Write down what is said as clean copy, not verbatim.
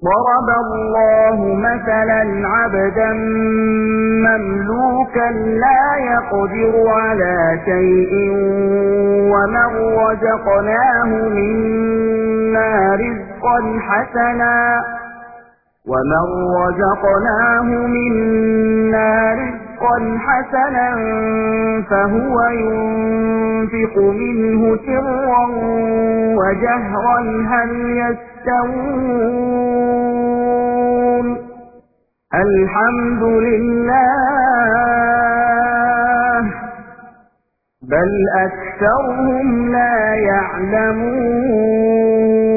ضرب الله مثلا عبدا مملوكا لا يقدر على شيء ومن رزقناه منا رزقا حسنا فهو ينفق منه سرا وجهرا هل يستوون الحمد لله بل أكثرهم لا يعلمون